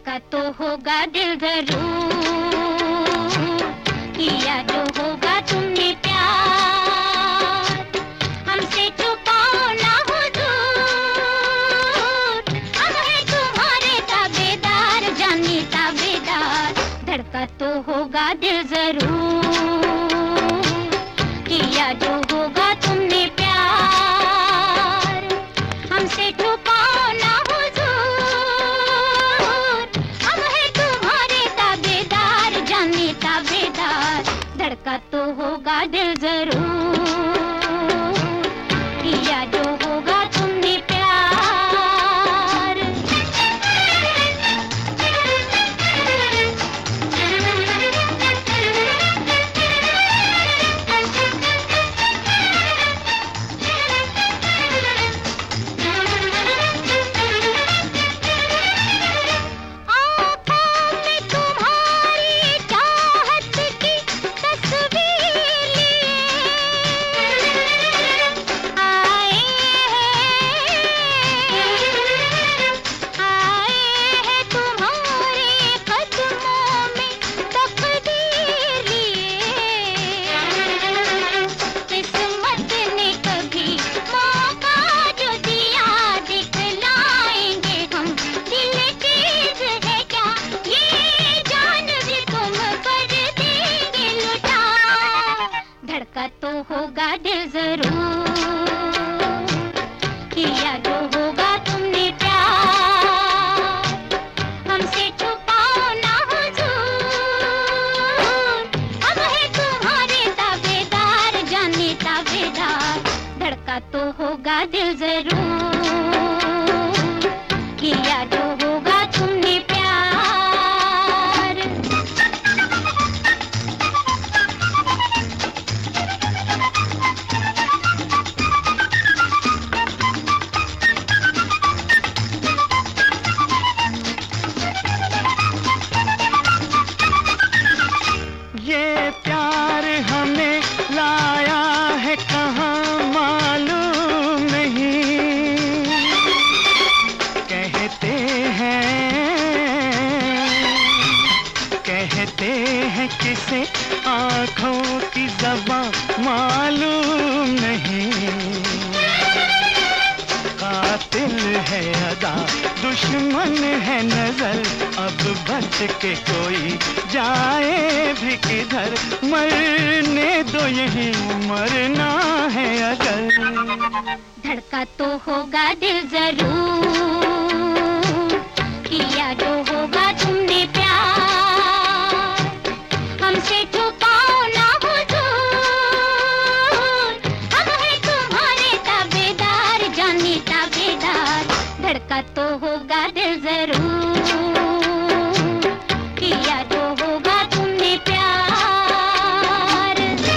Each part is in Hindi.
धड़का तो होगा दिल जरूर, किया जो होगा तुमने प्यार, हमसे छुपाओ ना हुजूर, हम हैं तुम्हारे ताबेदार, जानी ताबेदार। धड़का तो होगा दिल जरूर, किया जो होगा तुमने प्यार, हमसे छुपाओ ना हुजूर, हम हैं तुम्हारे ताबेदार, जानी ताबेदार। धड़का तो होगा दिल जरूर, किया जो होगा तुमने प्यार। धड़का तो होगा दिल जरूर, किया जो होगा तुमने प्यार, हमसे छुपाओ ना हुजूर, हम हैं तुम्हारे ताबेदार, जाने ताबेदार। धड़का तो होगा दिल जरूर, किया जो होगा तुमने प्यार। ये प्यार हमें लाया है कहाँ मालूम नहीं, कहते हैं किसे आँखों की ज़बां मालूम नहीं, कातिल है अदा दुश्मन है नजर, अब बच के कोई जाए भी किधर, मरने दो यही मरना है अगर। धड़का तो होगा दिल जरूर, किया जो होगा तुमने प्यार, हमसे छुपाओ ना हुजूर, हम हैं तुम्हारे ताबेदार, जानी ताबेदार। धड़का तो होगा दिल जरूर, किया जो होगा तुमने प्यार।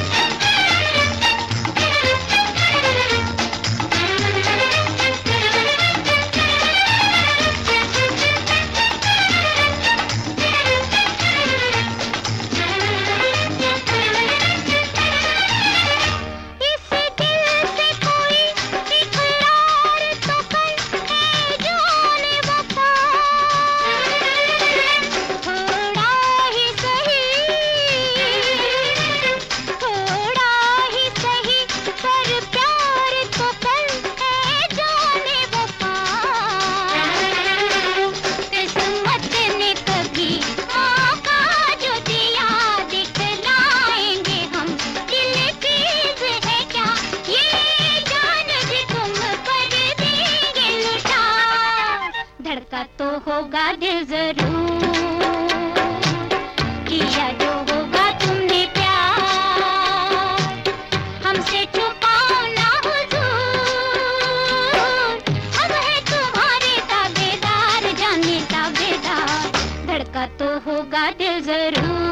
धड़का तो होगा दिल जरूर, किया जो होगा तुमने प्यार, हमसे छुपाओ ना हुजूर, हम हैं तुम्हारे ताबेदार, जाने ताबेदार। धड़का तो होगा दिल जरूर।